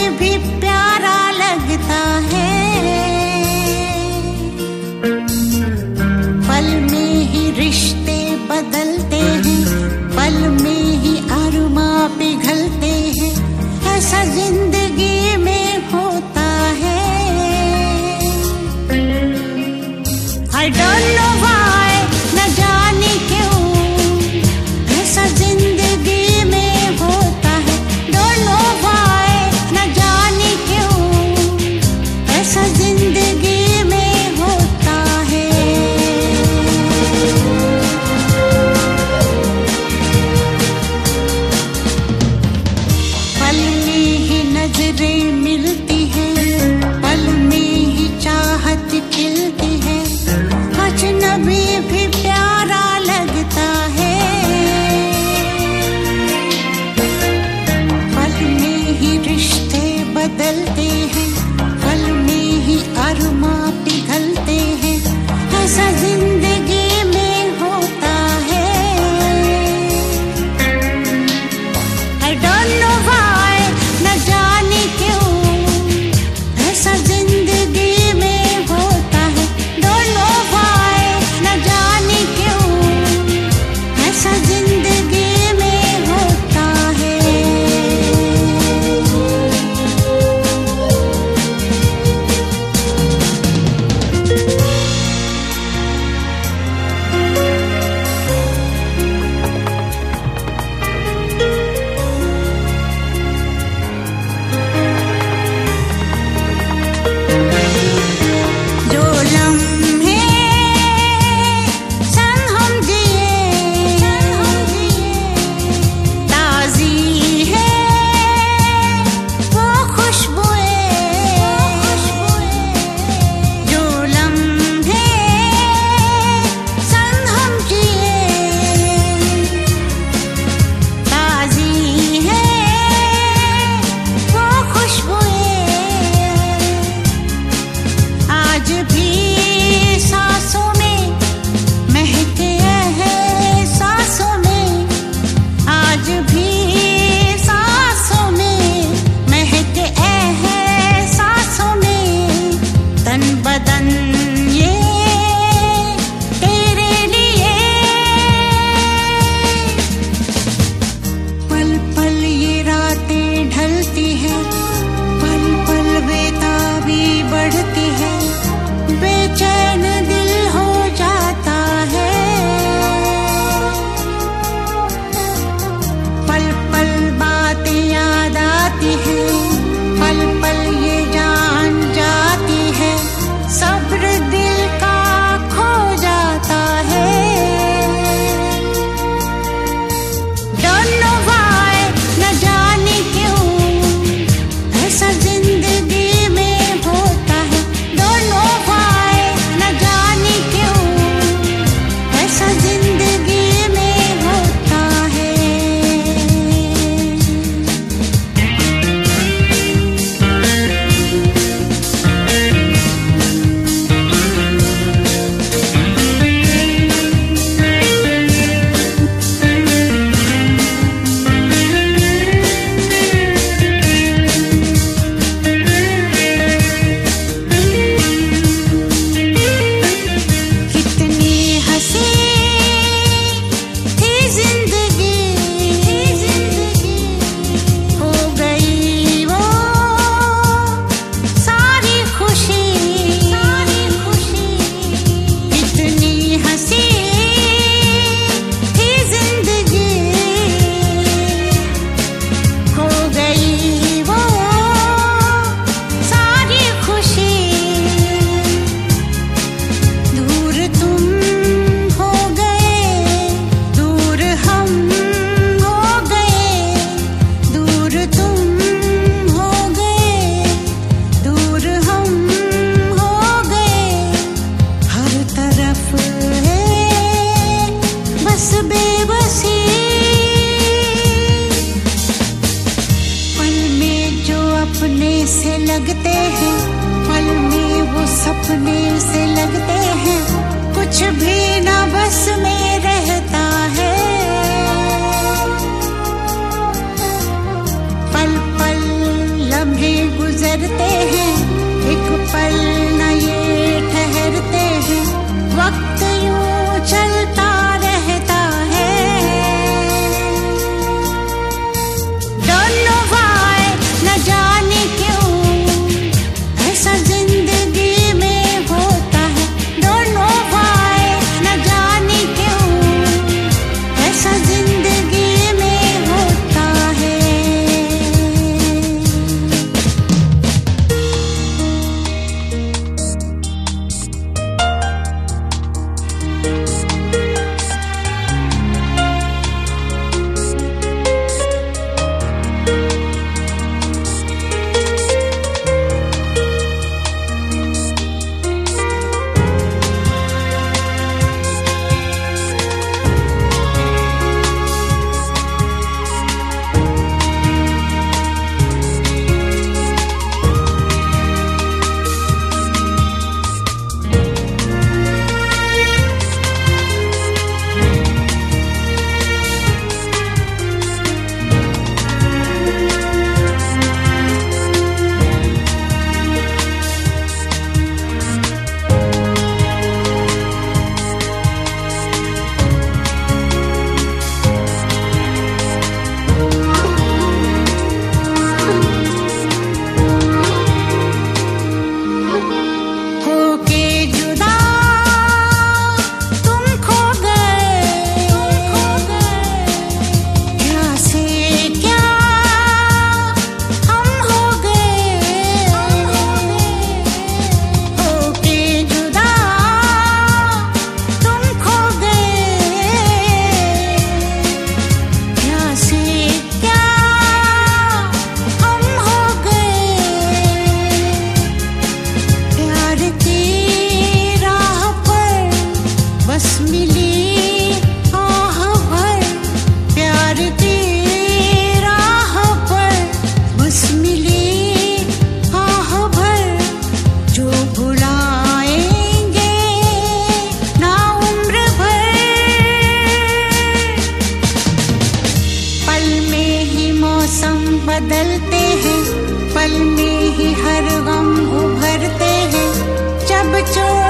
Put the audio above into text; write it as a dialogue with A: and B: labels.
A: भी प्यारा लगता है। पल में ही रिश्ते बदलते हैं, पल में ही अरमां पिघलते हैं, ऐसा जिंदगी में होता है। I don't know why, न जाने क्यों ऐसा जिंदगी में होता है। Don't know why, न जाने क्यों ऐसा जिंदगी में होता है। पल में ही नजरें मिलती हैं, पल में ही चाहत खिलती है, अजनबी भी प्यारा लगता है। पल में ही रिश्ते बदलते हैं, पल में ही अरमां पिघलते हैं, ऐसा जिंदगी में होता है। I don't know why, न जाने क्यों ऐसा जिंदगी में होता है। Don't know why, न जाने क्यों ऐसा जिंदगी में होता है। जो लम्हे संग हम जिए, ताज़ी है वो खुशबुएं। जो लम्हे संग हम जिए, ताज़ी है वो खुशबुएं, आज भी सांसों में महके हैं, सांसों में, आज भी सांसों में महके हैं, सांसों में, तन बदन ये तेरे लिए। पल पल ये रातें ढलती हैं, पल पल बेताबी बढ़ती है, बेचैन दिल हो जाता है। पल पल बातें याद आती हैं, पल पल ये जान जाती है, सब्र दिल का खो जाता है। Don't know why, न जाने क्यों ऐसा जिंदगी में होता है। Don't know why, न जाने क्यों ऐसा जिंदगी में होता है। कितनी हंसी थी जिंदगी, हो गई वो सारी खुशी। कितनी हंसी थी जिंदगी, हो गई वो सारी खुशी। दूर तुम हो गए, दूर हम हो गए, दूर तुम हो गए, दूर हम हो गए, हर तरफ है बस बेबसी। पल में जो अपने से लगते हैं, पल में वो सपने से लगते हैं, कुछ भी ना बस में रहता है। पल पल लम्हे गुजरते हैं, एक पल न ये ठहरते हैं, वक्त यूं चलता रहता है। Don't know why, न जाने क्यों ऐसा जिंदगी में होता है। Don't know why, न जाने क्यों ऐसा जिंदगी में होता है। बदलते हैं, पल में ही हर गम उभरते हैं, जब